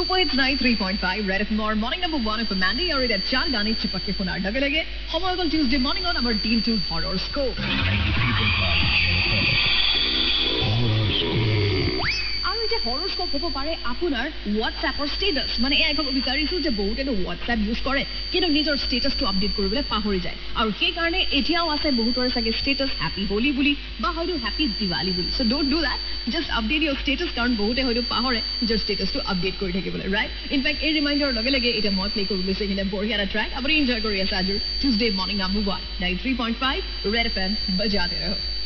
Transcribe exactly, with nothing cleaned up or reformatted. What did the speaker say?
Super Hits ninety-three point five Red F M or morning number one of Mandy or it at Char Gani Chipake Funar Dagalege. Homogal Tuesday morning on our Deal to Horoscope. ninety-three point five আৰু এটা হৰস্কোপ হ'ব পাৰে আপোনাৰ WhatsApp ৰ status মানে এই এখন বিচাৰিছো যে বহুতে WhatsApp ইউজ কৰে কিন্তু নিজৰ ষ্টেটাছটো আপডেট কৰিবলৈ পাহৰি যায় আৰু সেই কাৰণে এতিয়াও আছে বহুতৰে চাগে ষ্টেটাছ হ্যাপি হোলি বুলি বা হয়তো হ্যাপি দিৱালী বুলি so don't do that just update your status কাৰণ বহুতে হয়তো পাহৰে নিজৰ ষ্টেটাছটো আপডেট কৰি থাকিবলৈ ৰাইট ইনফেক্ট এই ৰিমাইণ্ডাৰ লগে লগে এটা মই প্লে কৰি লৈছো কিনে বঢ়িয়া এটা ট্ৰেক আপুনি এনজয় কৰি আছে আজিৰ Tuesday morning number one ninety-three point five Red F M বজাতে ৰহো